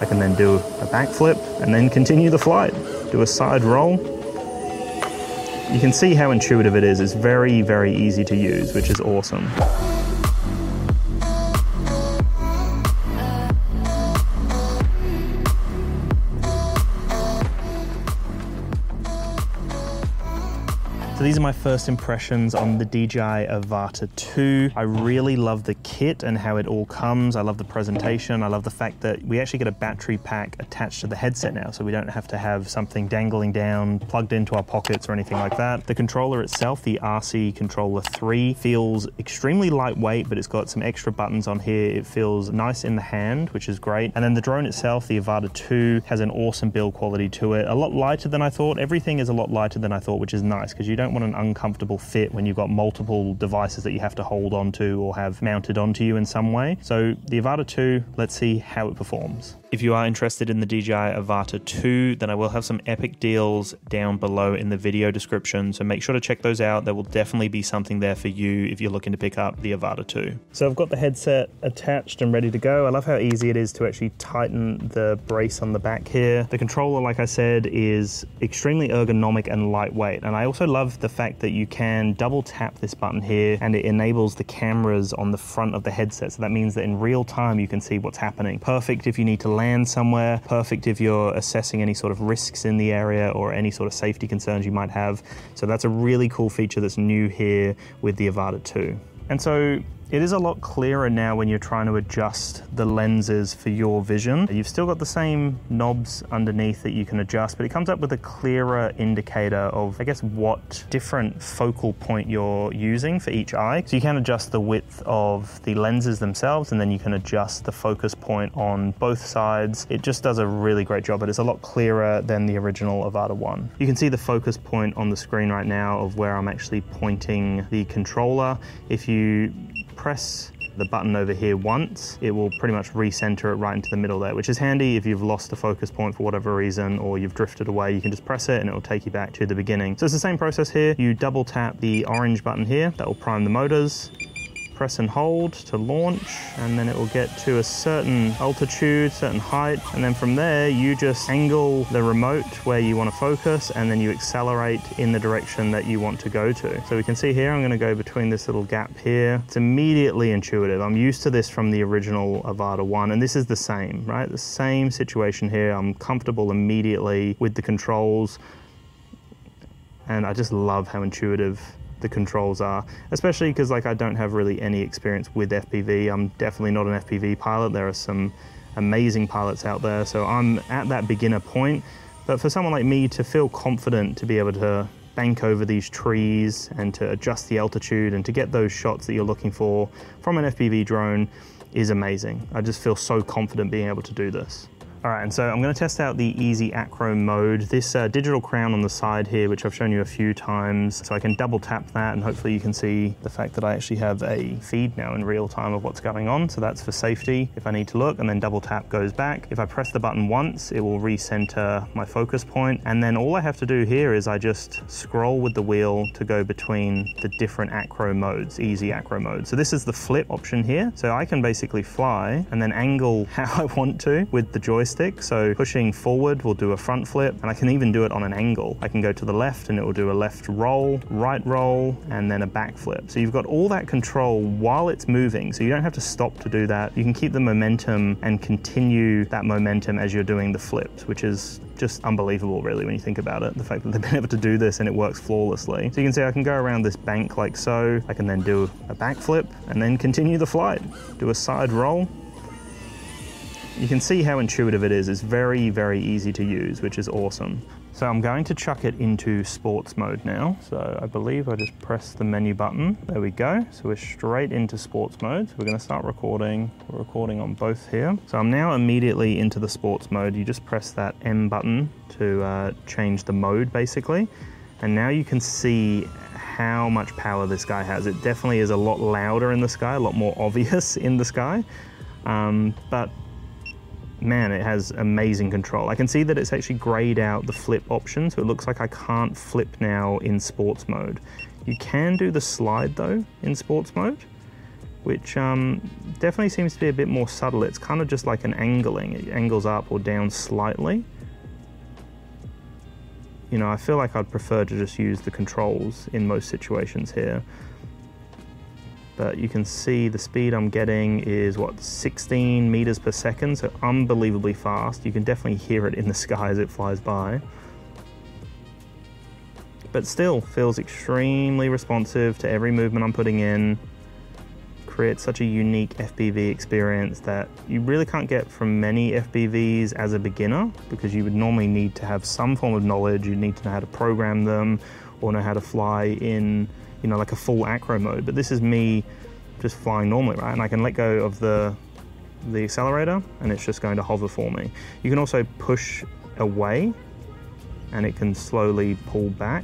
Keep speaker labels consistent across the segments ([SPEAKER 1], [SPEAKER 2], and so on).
[SPEAKER 1] I can then do a backflip and then continue the flight. Do a side roll. You can see how intuitive it is. It's very, very easy to use, which is awesome. So these are my first impressions on the DJI Avata 2. I really love the kit and how it all comes. I love the presentation. I love the fact that we actually get a battery pack attached to the headset now, so we don't have to have something dangling down, plugged into our pockets or anything like that. The controller itself, the RC Controller 3, feels extremely lightweight, but it's got some extra buttons on here. It feels nice in the hand, which is great. And then the drone itself, the Avata 2, has an awesome build quality to it. A lot lighter than I thought. Everything is a lot lighter than I thought, which is nice because you don't want an uncomfortable fit when you've got multiple devices that you have to hold onto or have mounted onto you in some way. So the Avata 2, let's see how it performs. If you are interested in the DJI Avata 2, then I will have some epic deals down below in the video description, so make sure to check those out. There will definitely be something there for you if you're looking to pick up the Avata 2. So I've got the headset attached and ready to go. I love how easy it is to actually tighten the brace on the back here. The controller, like I said, is extremely ergonomic and lightweight, and I also love the fact that you can double tap this button here and it enables the cameras on the front of the headset, so that means that in real time you can see what's happening. Perfect if you need to land somewhere, perfect if you're assessing any sort of risks in the area or any sort of safety concerns you might have. So that's a really cool feature that's new here with the Avata 2. And so it is a lot clearer now when you're trying to adjust the lenses for your vision. You've still got the same knobs underneath that you can adjust, but it comes up with a clearer indicator of, I guess, what different focal point you're using for each eye. So you can adjust the width of the lenses themselves, and then you can adjust the focus point on both sides. It just does a really great job, but it's a lot clearer than the original Avata 1. You can see the focus point on the screen right now of where I'm actually pointing the controller. If you press the button over here once, it will pretty much recenter it right into the middle there, which is handy if you've lost the focus point for whatever reason or you've drifted away. You can just press it and it will take you back to the beginning. So it's the same process here. You double tap the orange button here, that will prime the motors. Press and hold to launch, and then it will get to a certain altitude, certain height, and then from there you just angle the remote where you want to focus, and then you accelerate in the direction that you want to go to. So we can see here I'm going to go between this little gap here. It's immediately intuitive. I'm used to this from the original Avata 1, and this is the same, right? The same situation here. I'm comfortable immediately with the controls, and I just love how intuitive the controls are, especially because I don't have really any experience with FPV. I'm definitely not an FPV pilot. There are some amazing pilots out there, so I'm at that beginner point. But for someone like me to feel confident to be able to bank over these trees and to adjust the altitude and to get those shots that you're looking for from an FPV drone is amazing. I just feel so confident being able to do this. All right, and so I'm going to test out the easy acro mode. This digital crown on the side here, which I've shown you a few times, so I can double tap that and hopefully you can see the fact that I actually have a feed now in real time of what's going on. So that's for safety if I need to look, and then double tap goes back. If I press the button once, it will recenter my focus point. And then all I have to do here is I just scroll with the wheel to go between the different acro modes, easy acro mode. So this is the flip option here. So I can basically fly and then angle how I want to with the joystick. So pushing forward will do a front flip, and I can even do it on an angle. I can go to the left and it will do a left roll, right roll, and then a back flip. So you've got all that control while it's moving, so you don't have to stop to do that. You can keep the momentum and continue that momentum as you're doing the flips, which is just unbelievable really when you think about it. The fact that they've been able to do this and it works flawlessly. So you can see I can go around this bank like so. I can then do a back flip and then continue the flight. Do a side roll. You can see how intuitive it is. It's very, very easy to use, which is awesome. So I'm going to chuck it into sports mode now. So I believe I just press the menu button. There we go. So we're straight into sports mode. So we're going to start recording. We're recording on both here. So I'm now immediately into the sports mode. You just press that M button to change the mode basically. And now you can see how much power this guy has. It definitely is a lot louder in the sky, a lot more obvious in the sky. But man, it has amazing control. I can see that it's actually grayed out the flip option, so it looks like I can't flip now in sports mode. You can do the slide though in sports mode, which definitely seems to be a bit more subtle. It's kind of just like an angling. It angles up or down slightly. You know, I feel like I'd prefer to just use the controls in most situations here. But you can see the speed I'm getting is, what, 16 meters per second, so unbelievably fast. You can definitely hear it in the sky as it flies by. But still feels extremely responsive to every movement I'm putting in. Creates such a unique FPV experience that you really can't get from many FPVs as a beginner, because you would normally need to have some form of knowledge. You need to know how to program them or know how to fly in, you know, like a full acro mode. But this is me just flying normally, right? And I can let go of the accelerator and it's just going to hover for me. You can also push away and it can slowly pull back.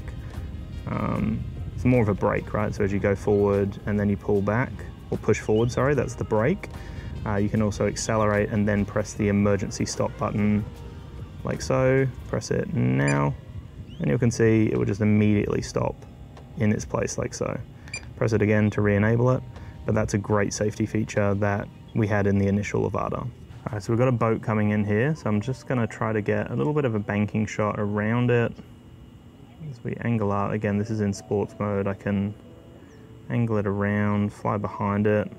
[SPEAKER 1] It's more of a brake, right? So as you go forward and then you pull back, or push forward, sorry, that's the brake. You can also accelerate and then press the emergency stop button like so. Press it now, and you can see it will just immediately stop in its place like so. Press it again to re-enable it, but that's a great safety feature that we had in the initial Avata. All right, so we've got a boat coming in here, so I'm just gonna try to get a little bit of a banking shot around it. As we angle out, again, this is in sports mode, I can angle it around, fly behind it.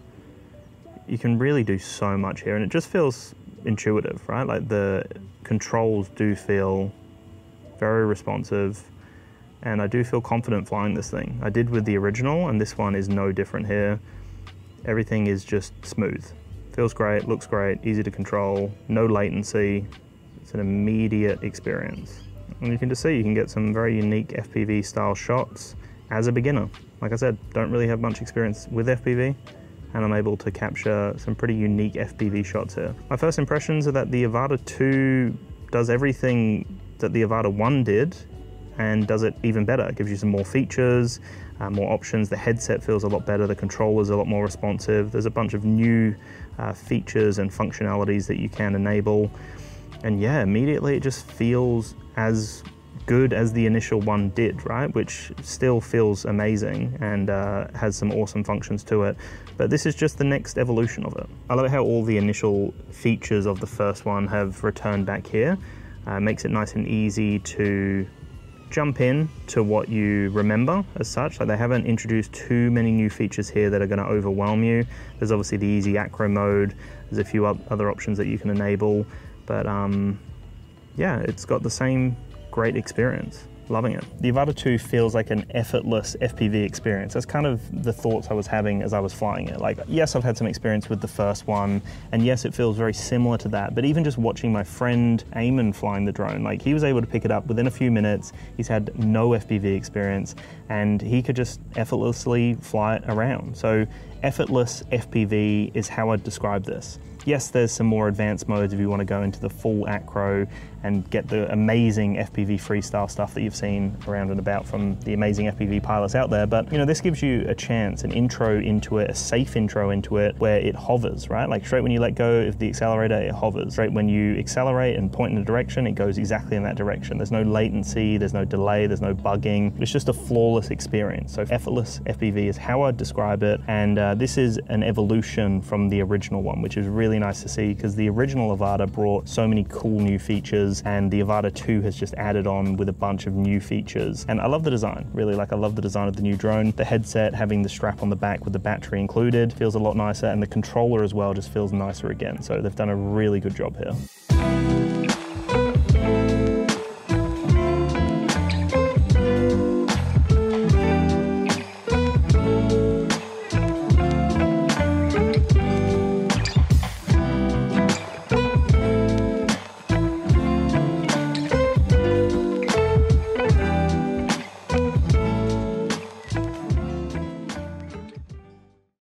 [SPEAKER 1] You can really do so much here, and it just feels intuitive, right? Like the controls do feel very responsive, and I do feel confident flying this thing. I did with the original, and this one is no different here. Everything is just smooth. Feels great, looks great, easy to control, no latency. It's an immediate experience. And you can just see you can get some very unique FPV style shots as a beginner. Like I said, don't really have much experience with FPV, and I'm able to capture some pretty unique FPV shots here. My first impressions are that the Avata 2 does everything that the Avata 1 did, and does it even better. It gives you some more features, more options. The headset feels a lot better, the controller's a lot more responsive. There's a bunch of new features and functionalities that you can enable. And yeah, immediately it just feels as good as the initial one did, right? Which still feels amazing and has some awesome functions to it. But this is just the next evolution of it. I love how all the initial features of the first one have returned back here. Makes it nice and easy to jump in to what you remember as such. Like, they haven't introduced too many new features here that are going to overwhelm you. There's obviously the easy acro mode. There's a few other options that you can enable. But yeah, it's got the same great experience. Loving it. The Avata 2 feels like an effortless FPV experience. That's kind of the thoughts I was having as I was flying it. Like, yes, I've had some experience with the first one, and yes, it feels very similar to that, but even just watching my friend Eamon flying the drone, like, he was able to pick it up within a few minutes. He's had no FPV experience, and he could just effortlessly fly it around. So effortless FPV is how I'd describe this. Yes, there's some more advanced modes if you want to go into the full acro and get the amazing FPV freestyle stuff that you've seen around and about from the amazing FPV pilots out there. But, you know, this gives you a chance, an intro into it, a safe intro into it, where it hovers, right? Like, straight when you let go of the accelerator, it hovers. Straight when you accelerate and point in a direction, it goes exactly in that direction. There's no latency, there's no delay, there's no bugging. It's just a flawless experience. So effortless FPV is how I'd describe it. And this is an evolution from the original one, which is really nice to see, because the original Avata brought so many cool new features, and the Avata 2 has just added on with a bunch of new features. And I love the design, really. Like, I love the design of the new drone. The headset, having the strap on the back with the battery included, feels a lot nicer, and the controller as well just feels nicer again. So they've done a really good job here.